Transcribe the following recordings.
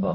啊，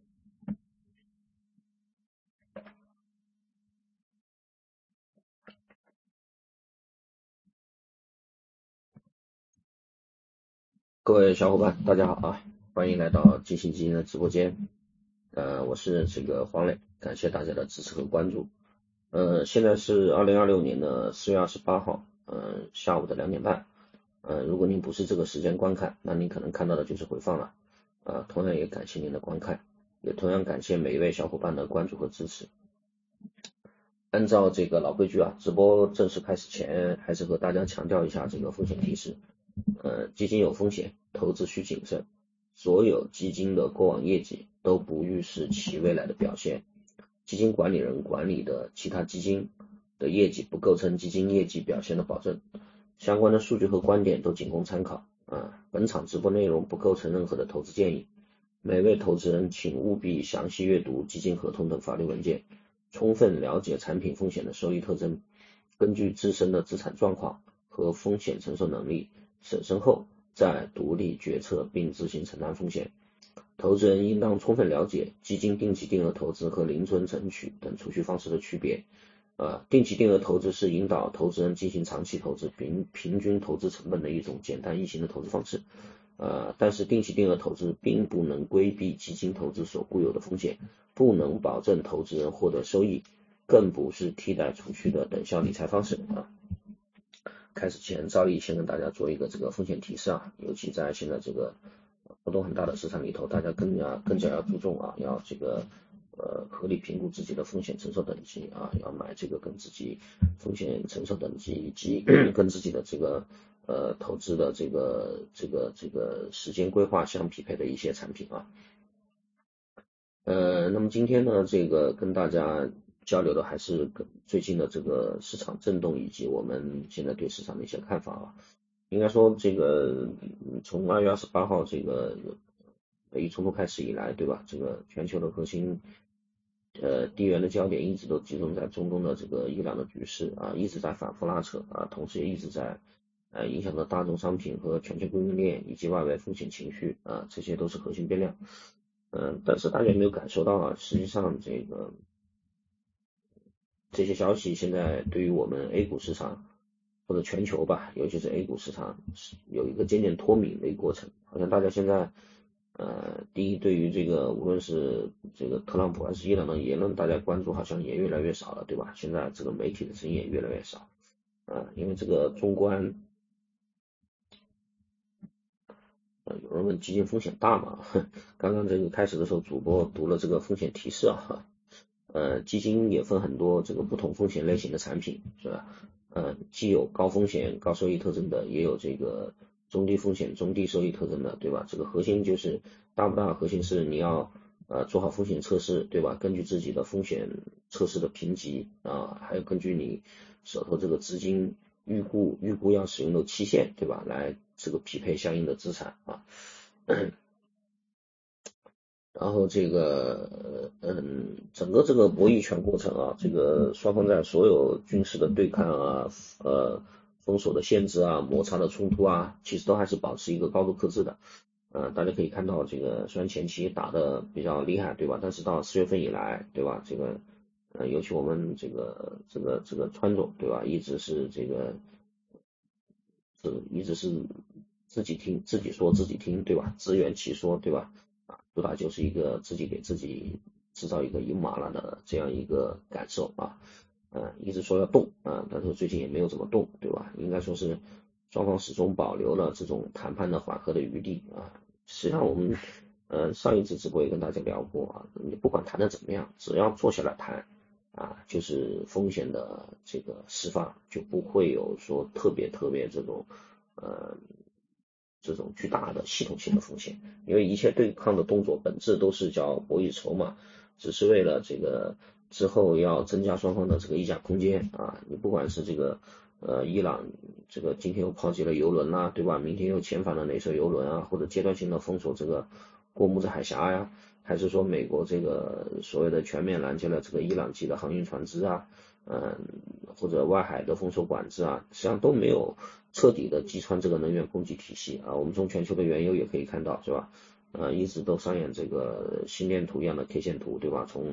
各位小伙伴，大家好啊，欢迎来到金星基金的直播间。我是这个黄磊，感谢大家的支持和关注。现在是2026年的4月28号，下午的2点半。如果您不是这个时间观看，那您可能看到的就是回放了。同样也感谢您的观看，也同样感谢每一位小伙伴的关注和支持。按照这个老规矩啊，直播正式开始前，还是和大家强调一下这个风险提示。基金有风险，投资需谨慎。所有基金的过往业绩都不预示其未来的表现。基金管理人管理的其他基金的业绩不构成基金业绩表现的保证。相关的数据和观点都仅供参考。本场直播内容不构成任何的投资建议。每位投资人请务必详细阅读基金合同等法律文件，充分了解产品风险的收益特征，根据自身的资产状况和风险承受能力审慎后再独立决策并自行承担风险。投资人应当充分了解基金定期定额投资和零存整取等储蓄方式的区别。定期定额投资是引导投资人进行长期投资并平均投资成本的一种简单易行的投资方式。但是定期定额投资并不能规避基金投资所固有的风险，不能保证投资人获得收益，更不是替代储蓄的等效理财方式。开始前照例先跟大家做一个这个风险提示啊，尤其在现在这个波动很大的市场里头，大家更加要注重啊，要这个合理评估自己的风险承受等级啊，要买这个跟自己风险承受等级以及跟自己的这个投资的这个时间规划相匹配的一些产品啊。那么今天呢，这个跟大家交流的还是跟最近的这个市场震动以及我们现在对市场的一些看法啊。应该说这个从2月28号这个美伊冲突开始以来，对吧？这个全球的核心地缘的焦点一直都集中在中东的这个伊朗的局势啊，一直在反复拉扯啊，同时也一直在影响到大宗商品和全球供应链以及外围风险情绪啊，这些都是核心变量。但是大家有没有感受到啊？实际上这些消息现在对于我们 A 股市场或者全球吧，尤其是 A 股市场有一个渐渐脱敏的一个过程。好像大家现在第一对于这个无论是这个特朗普还是伊朗的言论，大家关注好像也越来越少了，对吧？现在这个媒体的声音也越来越少因为这个中观有人问基金风险大吗？刚刚这个开始的时候，主播读了这个风险提示啊。基金也分很多这个不同风险类型的产品，是吧？既有高风险高收益特征的，也有这个中低风险中低收益特征的，对吧？这个核心就是大不大，核心是你要做好风险测试，对吧？根据自己的风险测试的评级还有根据你手头这个资金预估要使用的期限，对吧？来这个匹配相应的资产啊。然后这个整个这个博弈权过程啊，这个双方在所有军事的对抗啊，封锁的限制啊，摩擦的冲突啊，其实都还是保持一个高度克制的。大家可以看到这个虽然前期打的比较厉害，对吧？但是到4月份以来，对吧？这个尤其我们这个川总，对吧？一直是自己听自己说自己听，对吧？自圆其说，对吧？主打就是一个自己给自己制造一个赢麻了的这样一个感受啊。一直说要动但是最近也没有怎么动，对吧？应该说是双方始终保留了这种谈判的缓和的余地啊。实际上我们上一次直播也跟大家聊过啊，你不管谈的怎么样，只要坐下来谈就是风险的这个释放，就不会有说特别这种巨大的系统性的风险，因为一切对抗的动作本质都是叫博弈筹码，只是为了这个之后要增加双方的这个议价空间你不管是这个伊朗这个今天又炮击了油轮对吧？明天又遣返了哪艘油轮或者阶段性的封锁这个过木兹海峡呀，还是说美国这个所谓的全面拦截了这个伊朗籍的航运船只或者外海的封锁管制实际上都没有彻底的击穿这个能源供给体系我们从全球的原油也可以看到，是吧？ 一直都上演这个心电图一样的 K 线图，对吧？从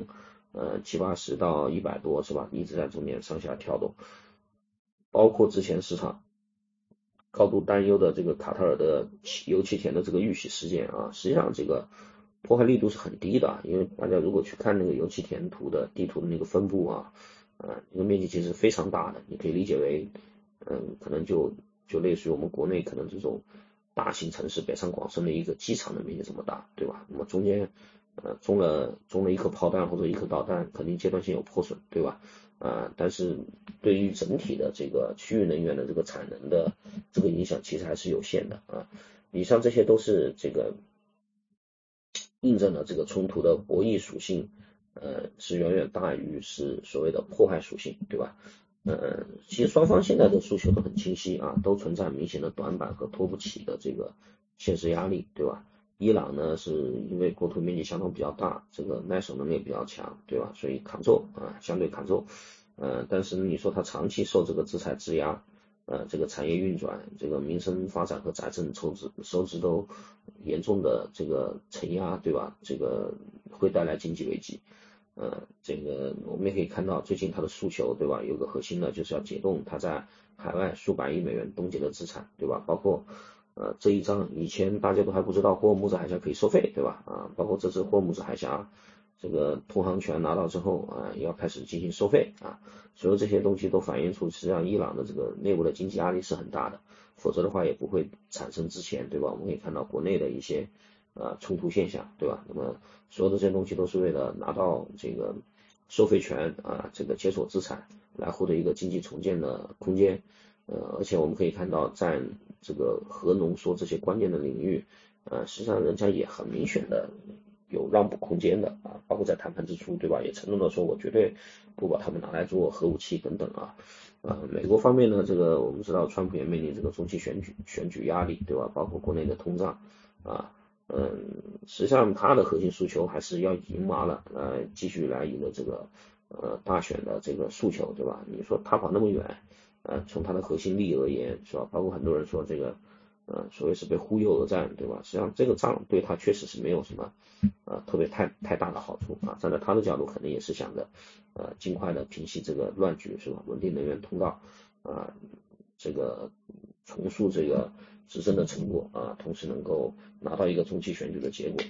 70、80到100多是吧？一直在中间上下跳动，包括之前市场高度担忧的这个卡塔尔的油气田的这个遇袭事件啊，实际上这个破坏力度是很低的，因为大家如果去看那个油气田图的地图的那个分布啊，这个面积其实非常大的，你可以理解为，可能就类似于我们国内可能这种大型城市北上广深的一个机场的面积这么大，对吧？那么中间中了一颗炮弹或者一颗导弹，肯定阶段性有破损，对吧？但是对于整体的这个区域能源的这个产能的这个影响其实还是有限的啊。以上这些都是这个印证了这个冲突的博弈属性，是远远大于是所谓的破坏属性，对吧？其实双方现在的诉求都很清晰啊，都存在明显的短板和拖不起的这个现实压力，对吧？伊朗呢是因为国土面积相当比较大，这个耐守能力也比较强，对吧？所以抗揍啊，相对抗揍。但是你说它长期受这个制裁质押，这个产业运转、这个民生发展和财政收支都严重的这个承压，对吧？这个会带来经济危机。这个我们也可以看到，最近它的诉求，对吧？有个核心的就是要解冻它在海外数百亿美元冻结的资产，对吧？包括这一章以前大家都还不知道霍尔木兹海峡可以收费，对吧？包括这次霍尔木兹海峡这个通航权拿到之后要开始进行收费啊，所有这些东西都反映出实际上伊朗的这个内部的经济压力是很大的，否则的话也不会产生之前，对吧？我们可以看到国内的一些冲突现象，对吧？那么所有的这些东西都是为了拿到这个收费权这个解锁资产，来获得一个经济重建的空间。而且我们可以看到，在这个核浓缩这些关键的领域，实际上人家也很明显的有让步空间的包括在谈判之初，对吧？也承诺了说我绝对不把他们拿来做核武器等等美国方面呢，这个我们知道，川普也面临这个中期选举压力，对吧？包括国内的通胀啊。实际上他的核心诉求还是要赢麻了，继续来赢得这个大选的这个诉求，对吧？你说他跑那么远，从他的核心利益而言，是吧？包括很多人说这个，所谓是被忽悠而战，对吧？实际上这个仗对他确实是没有什么特别太大的好处站在他的角度，肯定也是想着尽快的平息这个乱局，是吧？稳定能源通道这个重塑这个执政的成果同时能够拿到一个中期选举的结果。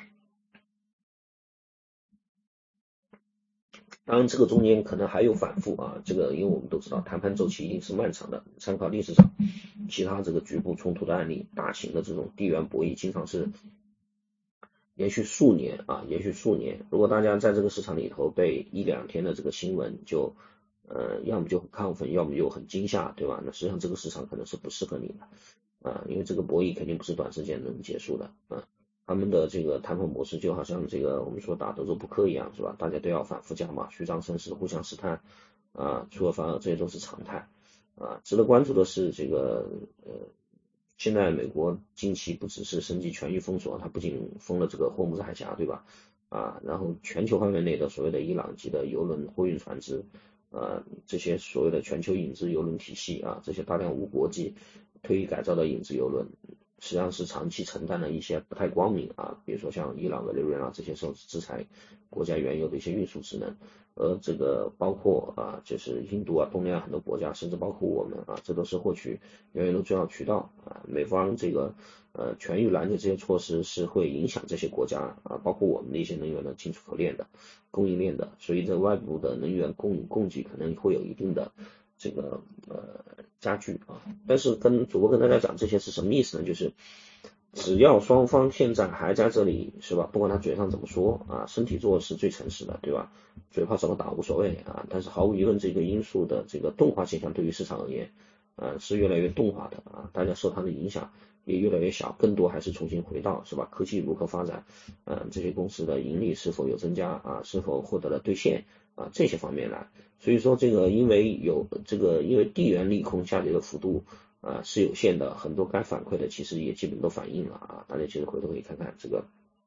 当然，这个中间可能还有反复这个因为我们都知道谈判周期一定是漫长的，参考历史上其他这个局部冲突的案例，大型的这种地缘博弈经常是延续数年延续数年。如果大家在这个市场里头被一两天的这个新闻就要么就很亢奋，要么就很惊吓，对吧？那实际上这个市场可能是不适合你的因为这个博弈肯定不是短时间能结束的他们的这个谈判模式就好像这个我们说打德州扑克一样，是吧？大家都要反复加码，虚张声势，互相试探出尔反尔，这些都是常态值得关注的是这个现在美国近期不只是升级全域封锁，它不仅封了这个霍姆兹海峡，对吧？然后全球范围内的所谓的伊朗籍的油轮货运船只这些所谓的全球影子油轮体系这些大量无国际退役改造的影子油轮，实际上是长期承担了一些不太光明比如说像伊朗、委内瑞拉这些受制裁国家原有的一些运输职能，而这个包括就是印度东南亚很多国家，甚至包括我们这都是获取原油的重要渠道美方这个全域拦截这些措施是会影响这些国家包括我们的一些能源的进出口链的供应链的，所以这外部的能源供给可能会有一定的这个加剧但是主播跟大家讲这些是什么意思呢？就是只要双方现在还在这里，是吧？不管他嘴上怎么说身体做是最诚实的，对吧？嘴炮怎么打无所谓但是毫无疑问，这个因素的这个钝化现象对于市场而言是越来越钝化的大家受它的影响也越来越小，更多还是重新回到，是吧？科技如何发展这些公司的盈利是否有增加是否获得了兑现这些方面来。所以说这个因为地缘利空下跌的幅度是有限的，很多该反馈的其实也基本都反映了大家其实回头可以看看这个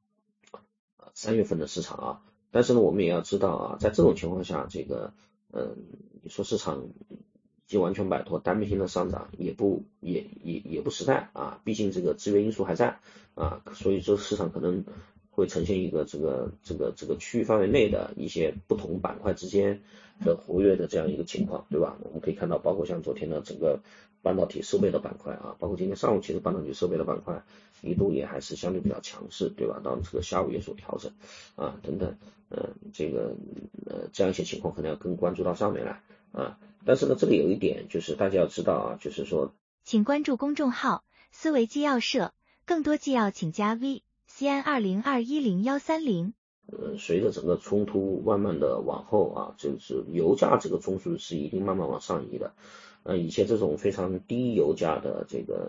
3月份的市场但是呢我们也要知道在这种情况下这个你说市场经完全摆脱单边性的上涨，也不时代啊，毕竟这个制约因素还在啊，所以这个市场可能会呈现一个这个区域范围内的一些不同板块之间的活跃的这样一个情况，对吧？我们可以看到，包括像昨天的整个半导体设备的板块啊，包括今天上午其实半导体设备的板块一度也还是相对比较强势，对吧？到这个下午有所调整啊等等，这样一些情况可能要更关注到上面来啊。但是呢，这里有一点就是大家要知道啊，就是说， 请关注公众号思维纪要社，更多纪要请加 VCN20210130。 随着整个冲突慢慢的往后啊，就是油价这个中枢是一定慢慢往上移的。以前这种非常低油价的这个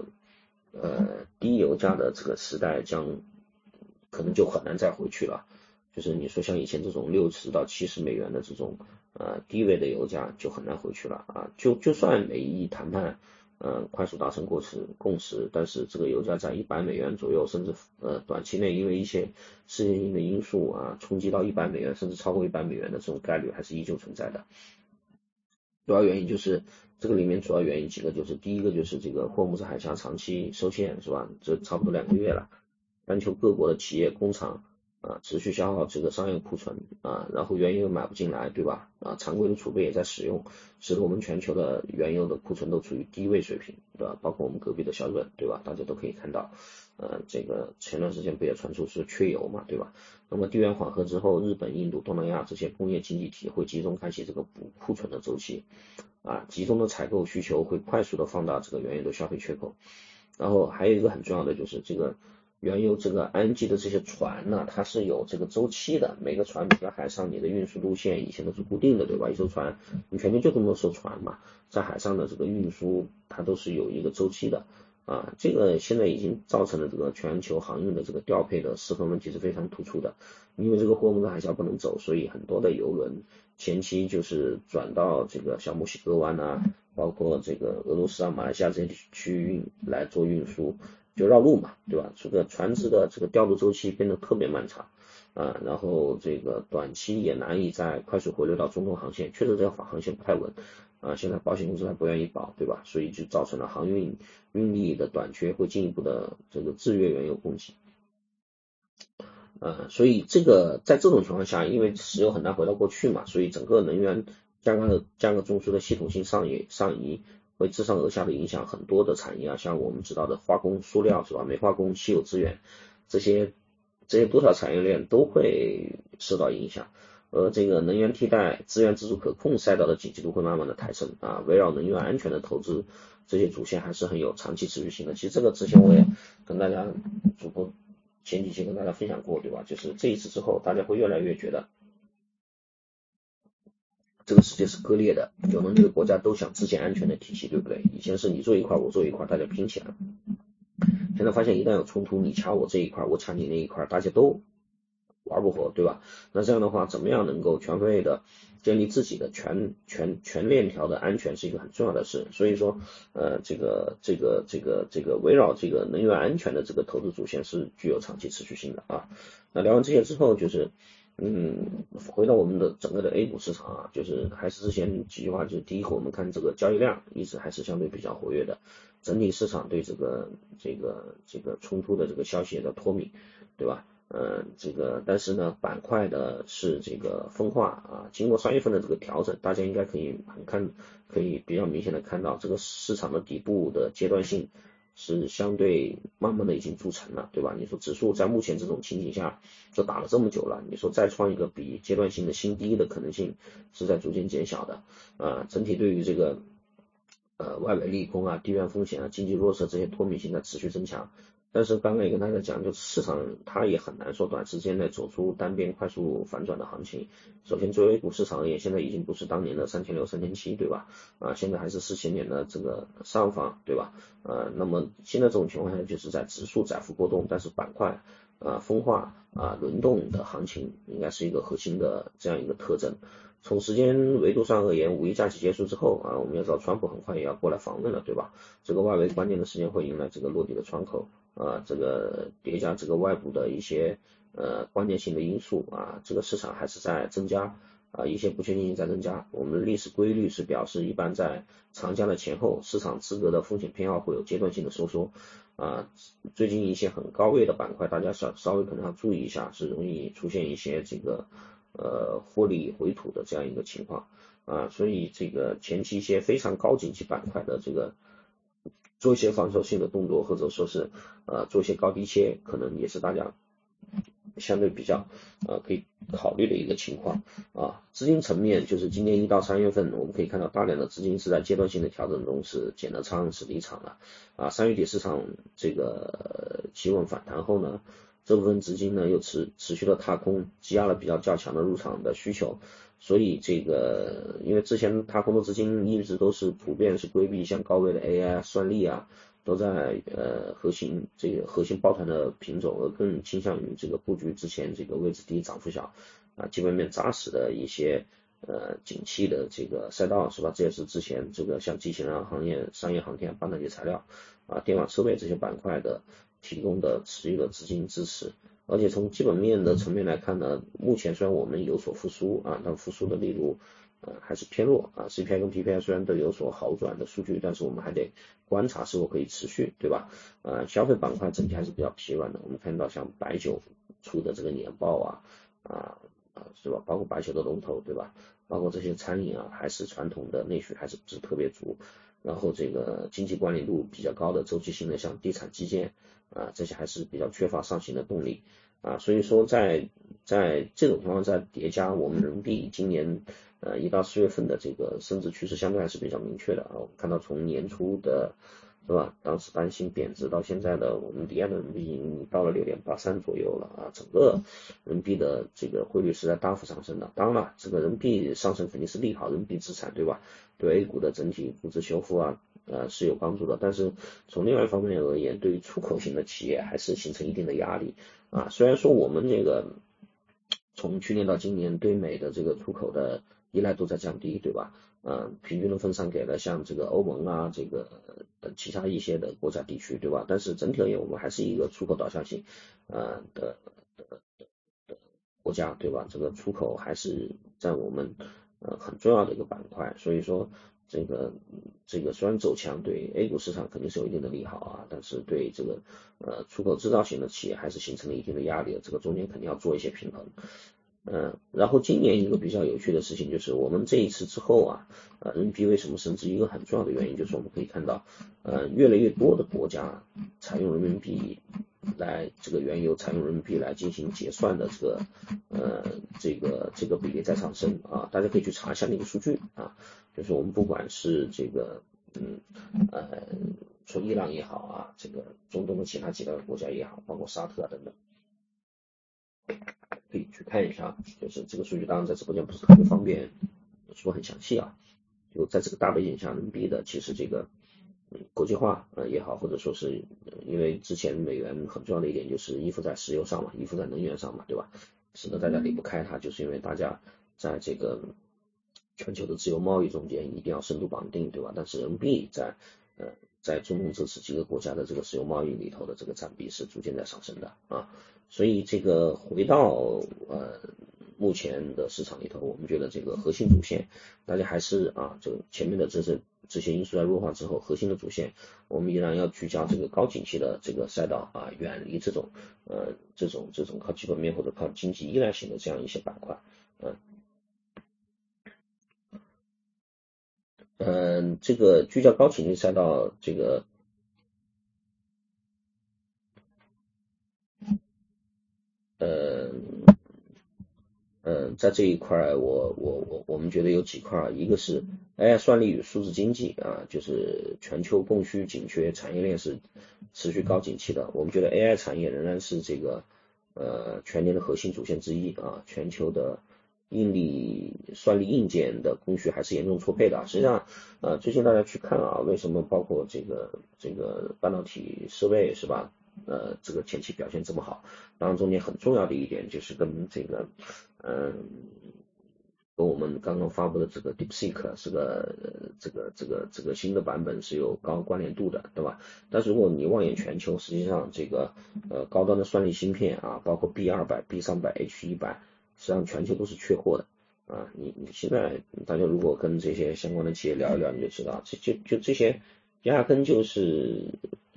时代可能就很难再回去了。就是你说像以前这种60到70美元的这种低位的油价就很难回去了啊。就算美意谈判快速达成共识，但是这个油价在100美元左右，甚至短期内因为一些世界性的因素啊冲击到100美元甚至超过100美元的这种概率还是依旧存在的。主要原因就是这个里面主要原因几个，就是第一个就是这个霍尔木兹海峡长期受限是吧，这差不多2个月了，全球各国的企业工厂持续消耗这个商业库存然后原油买不进来，对吧？常规的储备也在使用，使得我们全球的原油的库存都处于低位水平，对吧？包括我们隔壁的小日本，对吧？大家都可以看到，这个前段时间不也传出是缺油嘛，对吧？那么地缘缓和之后，日本、印度、东南亚这些工业经济体会集中开启这个补库存的周期，集中的采购需求会快速的放大这个原油的消费缺口。然后还有一个很重要的就是这个原油这个 ING 的这些船呢，它是有这个周期的，每个船在海上你的运输路线以前都是固定的，对吧？一艘船你全球就这么多艘船嘛，在海上的这个运输它都是有一个周期的这个现在已经造成了这个全球航运的这个调配的失衡问题是非常突出的，因为这个霍尔木兹海峡不能走，所以很多的油轮前期就是转到这个小墨西哥湾包括这个俄罗斯马来西亚这些区域来做运输，就绕路嘛，对吧？这个船只的这个调度周期变得特别漫长然后这个短期也难以再快速回流到中东航线，确实这条航线不太稳现在保险公司还不愿意保，对吧？所以就造成了航运力的短缺，会进一步的这个制约原油供给所以这个在这种情况下，因为石油很难回到过去嘛，所以整个能源价格中枢的系统性上移，会自上而下的影响很多的产业像我们知道的化工、塑料是吧？煤化工、稀有资源这些多条产业链都会受到影响。这个能源替代、资源自主可控赛道的紧急度会慢慢的抬升围绕能源安全的投资，这些主线还是很有长期持续性的。其实这个之前我也跟大家前几期跟大家分享过，对吧？就是这一次之后，大家会越来越觉得这个世界是割裂的，96个国家都想自建安全的体系，对不对？以前是你做一块我做一块，大家拼起来，现在发现一旦有冲突，你掐我这一块，我掐你那一块，大家都玩不活，对吧？那这样的话，怎么样能够全方位的建立自己的全链条的安全是一个很重要的事。所以说，这个围绕这个能源安全的这个投资主线是具有长期持续性的那聊完这些之后，就是回到我们的整个的 A 股市场就是还是之前几句话，就是第一个，我们看这个交易量一直还是相对比较活跃的，整体市场对这个冲突的这个消息也在脱敏，对吧？但是呢，板块的是这个分化经过3月份的这个调整，大家应该可以比较明显的看到，这个市场的底部的阶段性是相对慢慢的已经筑成了，对吧？你说指数在目前这种情景下就打了这么久了，你说再创一个比阶段性的新低的可能性是在逐渐减小的整体对于这个外围利空地缘风险经济弱势这些脱敏性在持续增强。但是刚刚也跟大家讲，就是市场它也很难说短时间内走出单边快速反转的行情。首先作为 A 股市场而言，现在已经不是当年的3600、3700，对吧？现在还是4000点的这个上方，对吧？那么现在这种情况下，就是在指数窄幅波动，但是板块分化轮动的行情应该是一个核心的这样一个特征。从时间维度上而言，5一假期结束之后我们要知道川普很快也要过来访问了，对吧？这个外围关键的时间会迎来这个落地的窗口这个叠加这个外部的一些关键性的因素这个市场还是在增加一些不确定性在增加。我们的历史规律是表示，一般在长假的前后，市场资格的风险偏好会有阶段性的收缩。最近一些很高位的板块，大家稍微可能要注意一下，是容易出现一些这个获利回吐的这样一个情况。所以这个前期一些非常高景气板块的这个做一些防守性的动作，或者说是做一些高低切，可能也是大家相对比较可以考虑的一个情况。资金层面就是今年1到3月份，我们可以看到大量的资金是在阶段性的调整中是减了仓是离场了。3月底市场这个企稳反弹后呢，这部分资金呢又持续的踏空，积压了比较较强的入场的需求。所以这个因为之前踏空的资金一直都是普遍是规避像高位的 AI 算力都在核心抱团的品种，而更倾向于这个布局之前这个位置低涨幅小基本面扎实的一些景气的这个赛道，是吧？这也是之前这个像机器人行业、商业航天、半导体材料电网设备这些板块的提供的持续的资金支持。而且从基本面的层面来看呢，目前虽然我们有所复苏但复苏的力度还是偏弱CPI 跟 PPI 虽然都有所好转的数据，但是我们还得观察是否可以持续，对吧？消费板块整体还是比较疲软的。我们看到像白酒出的这个年报是吧？包括白酒的龙头，对吧？包括这些餐饮还是传统的内需还是不是特别足。然后这个经济关联度比较高的周期性的像地产基建这些还是比较缺乏上行的动力所以说在这种情况下叠加我们人民币今年1到4月份的这个升值趋势相对还是比较明确的我们看到从年初的是吧？当时担心贬值到现在的我们离岸的人民币已经到了 6.83 左右了整个人民币的这个汇率是在大幅上升的。当然了，这个人民币上升肯定是利好人民币资产，对吧？对 A 股的整体估值修复是有帮助的，但是从另外一方面而言，对于出口型的企业还是形成一定的压力虽然说我们这个从去年到今年对美的这个出口的依赖度在降低，对吧？平均的分散给了像这个欧盟这个其他一些的国家地区，对吧？但是整体而言，我们还是一个出口导向型的国家，对吧？这个出口还是在我们很重要的一个板块，所以说这个虽然走强对 A 股市场肯定是有一定的利好但是对这个出口制造型的企业还是形成了一定的压力，这个中间肯定要做一些平衡。然后今年一个比较有趣的事情就是我们这一次之后人民币为什么升值，一个很重要的原因就是我们可以看到越来越多的国家采用人民币来这个原油采用人民币来进行结算的这个比例在上升大家可以去查一下那个数据就是我们不管是这个从伊朗也好这个中东的其他几个国家也好，包括沙特等等，可以去看一下，就是这个数据当然在直播间不是特别方便说很详细就在这个大背景下，人民币的其实这个国际化也好，或者说是因为之前美元很重要的一点就是依附在石油上嘛，依附在能源上嘛，对吧？使得大家离不开它，就是因为大家在这个全球的自由贸易中间一定要深度绑定，对吧？但是人民币在中东这几个国家的这个石油贸易里头的这个占比是逐渐在上升的所以这个回到目前的市场里头，我们觉得这个核心主线大家还是这个前面的这些因素在弱化之后，核心的主线我们依然要聚焦这个高景气的这个赛道远离这种靠基本面或者靠经济依赖型的这样一些板块这个聚焦高景气赛道这个在这一块我们觉得有几块一个是 AI 算力与数字经济就是全球供需紧缺，产业链是持续高景气的。我们觉得 AI 产业仍然是这个全年的核心主线之一全球的算力硬件的供需还是严重错配的实际上最近大家去看为什么包括这个半导体设备是吧这个前期表现这么好，当然中间很重要的一点就是跟这个跟我们刚刚发布的这个 DeepSeek 是个这个新的版本是有高关联度的，对吧？但是如果你望眼全球，实际上这个高端的算力芯片包括 B200、B300、H100，实际上全球都是缺货的你现在大家如果跟这些相关的企业聊一聊，你就知道，就这些压根就是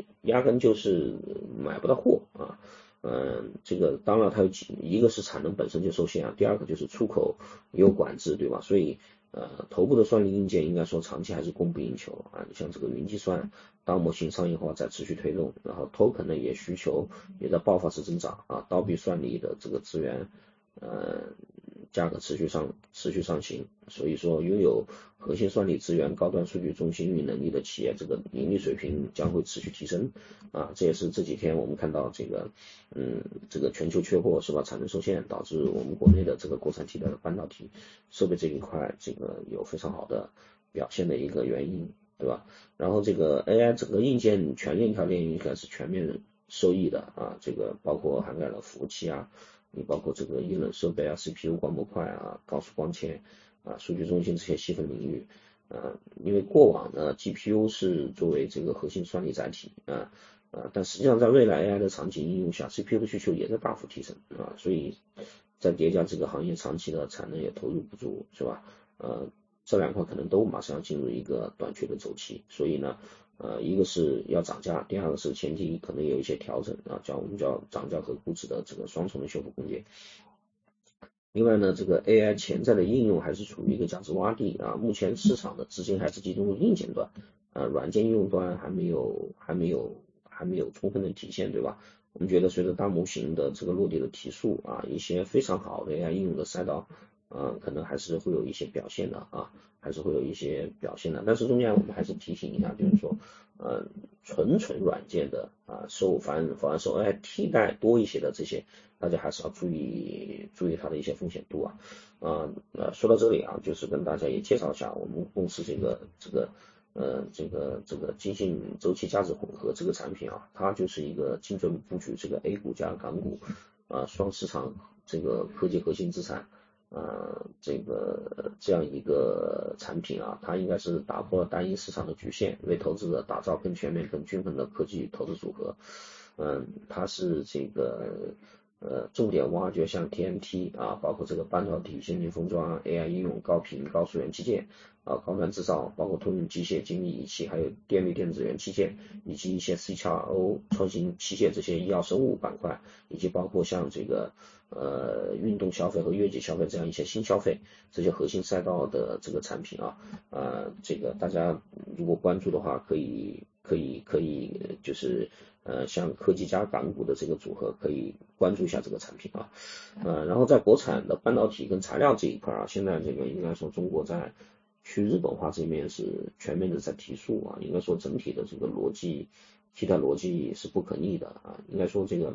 买不到货啊。这个当然它一个是产能本身就受限啊，第二个就是出口也有管制，对吧？所以头部的算力硬件应该说长期还是供不应求啊。你像这个云计算大模型商业化在持续推动，然后 token 呢也需求也在爆发式增长啊，刀比算力的这个资源价格持续上行，所以说拥有核心算力资源、高端数据中心运营能力的企业，这个盈利水平将会持续提升啊。这也是这几天我们看到这个全球缺货是吧，产能受限，导致我们国内的这个国产替代的半导体设备这一块这个有非常好的表现的一个原因，对吧？然后这个 AI 整个硬件全链条链应该是全面受益的啊，这个包括涵盖了服务器啊。你包括这个硬冷设备啊、CPU 光模块啊、高速光纤啊、数据中心这些细分领域，因为过往呢 GPU 是作为这个核心算力载体但实际上在未来 AI 的场景应用下 ，CPU 的需求也在大幅提升所以再叠加这个行业长期的产能也投入不足，是吧？这两块可能都马上要进入一个短缺的周期，所以呢。一个是要涨价，第二个是前提可能有一些调整我们叫涨价和估值的这个双重的修复空间。另外呢，这个 AI 潜在的应用还是处于一个价值洼地目前市场的资金还是集中于硬件端，软件应用端还没有充分的体现，对吧？我们觉得随着大模型的这个落地的提速一些非常好的 AI 应用的赛道，可能还是会有一些表现的但是中间我们还是提醒一下，就是说，纯软件的反而受 AI 替代多一些的这些，大家还是要注意它的一些风险度说到这里就是跟大家也介绍一下我们公司这个精信周期价值混合这个产品它就是一个精准布局这个 A 股加港股双市场这个科技核心资产这样一个产品它应该是打破了单一市场的局限，为投资者打造更全面、更均衡的科技投资组合。它是这个重点挖掘像 TMT包括这个半导体、先进封装、AI 应用、高频高速元器件高端制造，包括通用机械、精密仪器，还有电力电子元器件，以及一些 CRO 创新器械这些医药生物板块，以及包括像这个运动消费和月季消费这样一些新消费这些核心赛道的这个产品这个大家如果关注的话，可以就是像科技加港股的这个组合，可以关注一下这个产品然后在国产的半导体跟材料这一块现在这个应该说中国在去日本化这面是全面的在提速应该说整体的这个替代逻辑是不可逆的应该说这个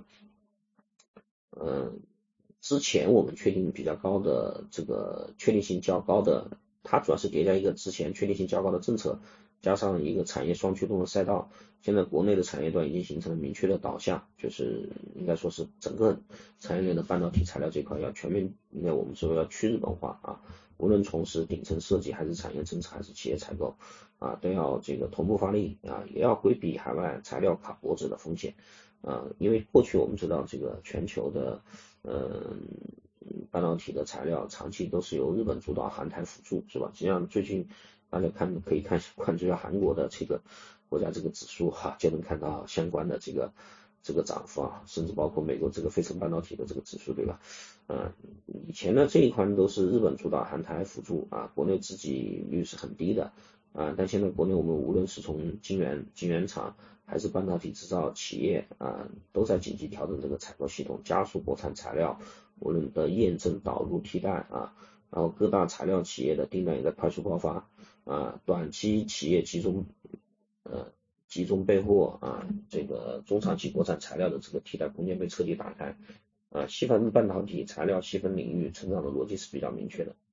之前我们确定比较高的这个确定性较高的，它主要是叠加一个之前确定性较高的政策，加上一个产业双驱动的赛道。现在国内的产业端已经形成了明确的导向，就是应该说是整个产业链的半导体材料这块要全面，应该我们说要去日本化无论从事顶层设计还是产业政策还是企业采购都要这个同步发力也要规避海外材料卡脖子的风险因为过去我们知道这个全球的半导体的材料长期都是由日本主导，韩台辅助，是吧？实际上最近大家可以关注一下韩国的这个国家这个指数就能看到相关的这个涨幅甚至包括美国这个费城半导体的这个指数，对吧？以前呢这一块都是日本主导，韩台辅助国内自给率是很低的但现在国内我们无论是从晶圆厂还是半导体制造企业都在紧急调整这个采购系统，加速国产材料无论的验证、导入、替代然后各大材料企业的订单也在快速爆发短期企业集中备货这个中长期国产材料的这个替代空间被彻底打开细分半导体材料细分领域成长的逻辑是比较明确的。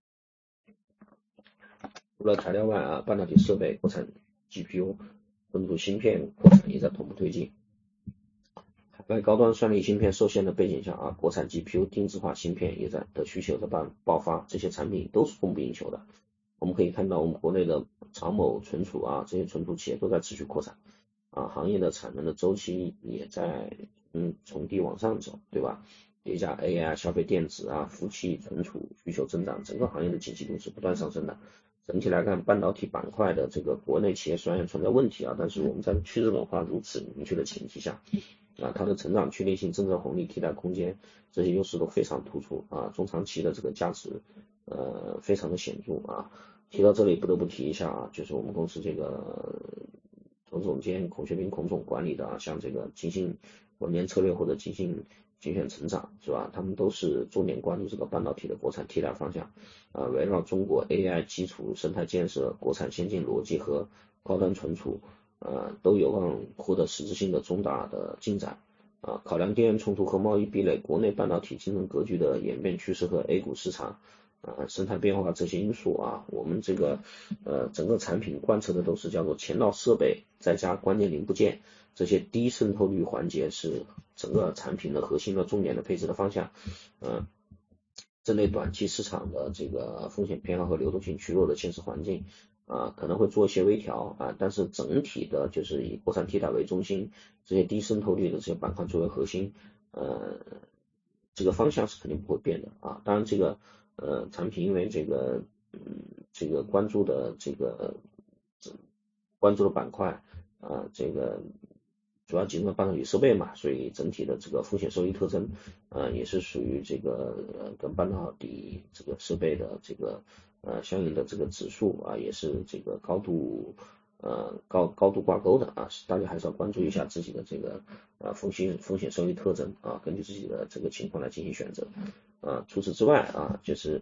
除了材料外半导体设备、国产 GPU、本土芯片国产也在同步推进。海外高端算力芯片受限的背景下国产 GPU 定制化芯片也在的需求在爆发，这些产品都是供不应求的。我们可以看到我们国内的长某存储这些存储企业都在持续扩产行业的产能的周期也在从低往上走，对吧？ 叠加 AI、消费电子啊、服务器存储需求增长，整个行业的景气度是不断上升的。整体来看，半导体板块的这个国内企业虽然存在问题啊，但是我们在去日本化如此明确的前提下，它的成长确定性、政策红利、替代空间这些优势都非常突出啊，中长期的这个价值非常的显著啊。提到这里不得不提一下啊，就是我们公司这个投资总监孔学斌孔总管理的啊，像这个金星稳健策略或者金星精选成长是吧？他们都是重点关注这个半导体的国产替代方向围绕中国 AI 基础生态建设、国产先进逻辑和高端存储都有望获得实质性的重大的进展考量地缘冲突和贸易壁垒、国内半导体竞争格局的演变趋势和 A 股市场生态变化这些因素我们这个整个产品贯彻的都是叫做前道设备再加关键零部件，这些低渗透率环节是整个产品的核心的重点的配置的方向针对短期市场的这个风险偏好和流动性趋弱的现实环境可能会做一些微调但是整体的就是以国产替代为中心，这些低渗透率的这些板块作为核心这个方向是肯定不会变的当然这个产品因为这个关注的板块这个主要集中在半导体设备嘛，所以整体的这个风险收益特征也是属于这个跟半导体这个设备的这个相应的这个指数也是这个高度挂钩的大家还是要关注一下自己的这个风险收益特征根据自己的这个情况来进行选择除此之外就是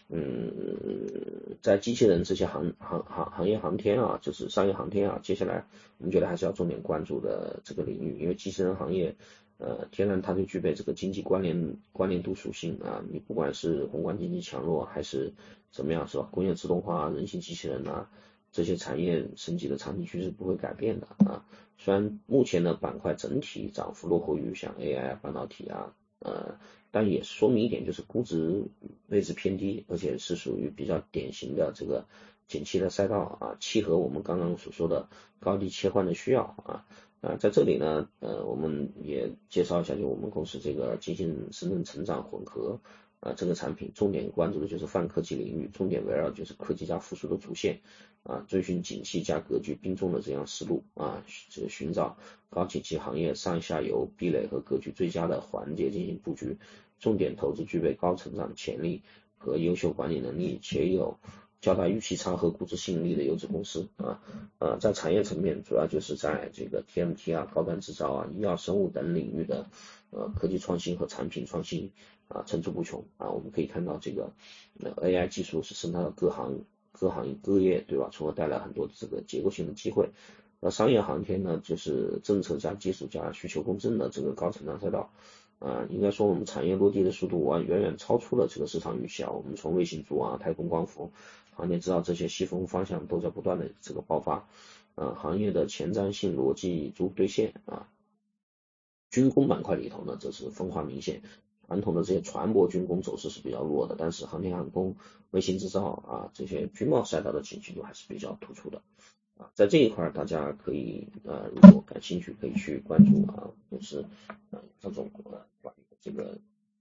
在机器人这些行业航天就是商业航天接下来我们觉得还是要重点关注的这个领域，因为机器人行业天然它就具备这个经济关联度属性你不管是宏观经济强弱还是怎么样是吧，工业自动化、人形机器人这些产业升级的长期趋势不会改变的虽然目前的板块整体涨幅落后于像 AI 半导体但也说明一点，就是估值位置偏低，而且是属于比较典型的这个景气的赛道契合我们刚刚所说的高低切换的需要在这里呢我们也介绍一下，就我们公司这个进行深圳成长混合这个产品重点关注的就是泛科技领域，重点围绕就是科技加复苏的主线追寻景气加格局并重的这样思路这个寻找高景气行业上下游壁垒和格局最佳的环节进行布局，重点投资具备高成长潜力和优秀管理能力且有较大预期差和估值吸引力的优质公司在产业层面主要就是在这个 TMT 高端制造医药生物等领域的科技创新和产品创新层出不穷我们可以看到这个AI 技术是渗透到各行各业对吧，从而带来很多这个结构性的机会。商业航天呢，就是政策加技术加需求共振的这个高成长赛道应该说我们产业落地的速度远远超出了这个市场预期我们从卫星组太空光伏、航天制造这些细分方向都在不断的这个爆发行业的前瞻性逻辑逐步兑现军工板块里头呢，这是分化明显。传统的这些船舶军工走势是比较弱的，但是航天航空、卫星制造这些军贸赛道的景气度还是比较突出的在这一块大家可以如果感兴趣可以去关注就是这种这个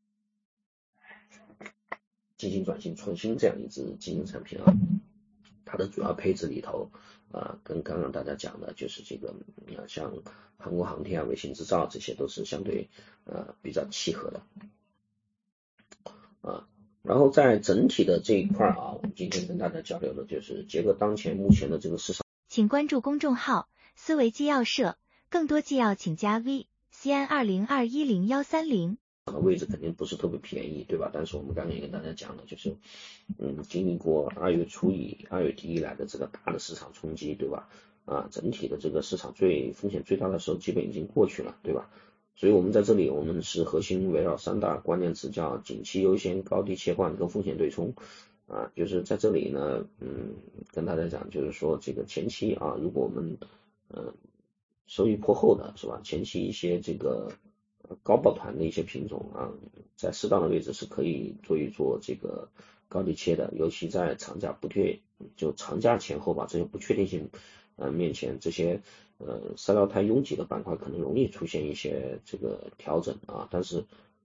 进行转型创新这样一支基金产品它的主要配置里头跟刚刚大家讲的就是这个像航空航天卫星制造这些都是相对比较契合的然后在整体的这一块我们今天跟大家交流的就是结合当前目前的这个市场， 请关注公众号思维纪要社，更多纪要请加 VCN20210130。 位置肯定不是特别便宜对吧，但是我们刚刚也跟大家讲了，就是经历过2月初以2月底以来的这个大的市场冲击对吧整体的这个市场风险最大的时候基本已经过去了对吧，所以我们在这里我们是核心围绕3大关键词叫景气优先、高低切换跟风险对冲就是在这里呢跟大家讲就是说这个前期如果我们收益颇厚的是吧，前期一些这个高抱团的一些品种在适当的位置是可以做这个高低切的，尤其在长假长假前后吧，这些不确定性面前，这些赛道太拥挤的板块可能容易出现一些这个调整但是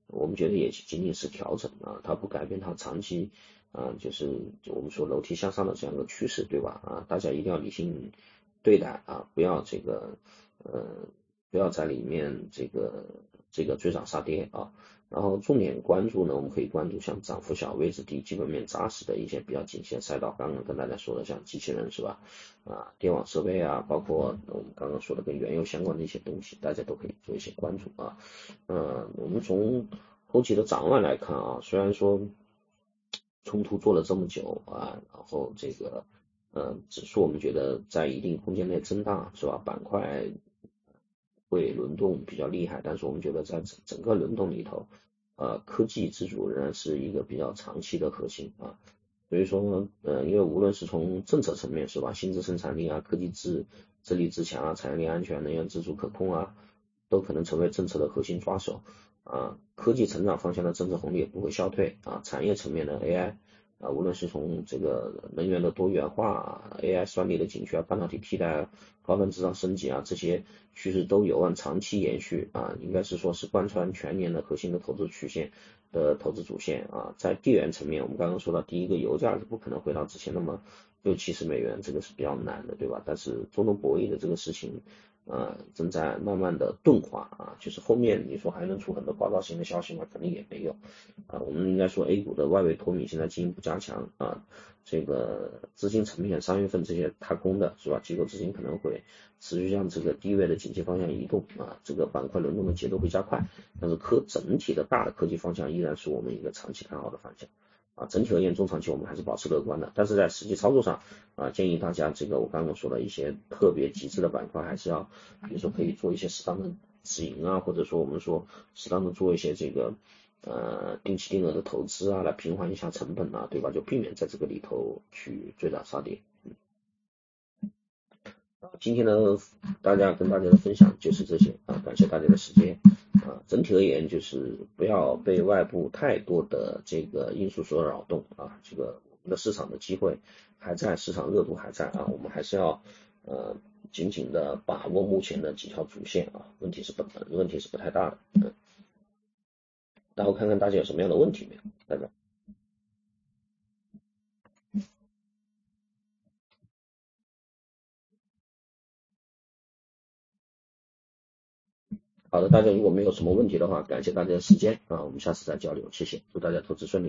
我们觉得也仅仅是调整啊，它不改变它长期就我们说楼梯向上的这样一个趋势，对吧？大家一定要理性对待啊，不要不要在里面追涨杀跌啊。然后重点关注呢，我们可以关注像涨幅小、位置低、基本面扎实的一些比较紧线赛道。刚刚跟大家说的像机器人是吧？电网设备啊，包括我们刚刚说的跟原油相关的一些东西，大家都可以做一些关注啊。我们从后期的展望来看啊，虽然说冲突做了这么久啊，然后指数我们觉得在一定空间内震荡是吧？板块会轮动比较厉害，但是我们觉得在整个轮动里头，科技自主仍然是一个比较长期的核心啊。所以说，因为无论是从政策层面是吧，新质生产力啊、科技自立自强啊、产业链安全、能源自主可控啊，都可能成为政策的核心抓手啊。科技成长方向的政策红利也不会消退啊。产业层面的 AI 啊，无论是从这个能源的多元化、AI 算力的紧缺、半导体替代、高端制造升级啊，这些趋势都有望长期延续啊。应该是说是贯穿全年的核心的投资曲线的投资主线啊。在地缘层面，我们刚刚说到，第一个油价是不可能回到之前那么60-70美元，这个是比较难的，对吧？但是中东博弈的这个事情正在慢慢的钝化啊，就是后面你说还能出很多报道性的消息吗？肯定也没有啊。我们应该说 A 股的外围脱敏现在进一步加强啊，这个资金层面3月份这些踏空的是吧？机构资金可能会持续向这个低位的经济方向移动啊，这个板块轮动的节奏会加快，但是整体的大的科技方向依然是我们一个长期看好的方向。整体而言，中长期我们还是保持乐观的，但是在实际操作上建议大家我刚刚说的一些特别极致的板块，还是要比如说可以做一些适当的止盈啊，或者说我们说适当的做一些定期定额的投资啊，来平缓一下成本啊，对吧？就避免在这个里头去追涨杀跌。今天呢，跟大家的分享就是这些啊，感谢大家的时间啊。整体而言，就是不要被外部太多的这个因素所扰动啊。我们的市场的机会还在，市场热度还在啊，我们还是要紧紧的把握目前的几条主线啊，问题是不太大的。然后看看大家有什么样的问题没有，大家。好的，大家如果没有什么问题的话，感谢大家的时间啊，我们下次再交流，谢谢，祝大家投资顺利。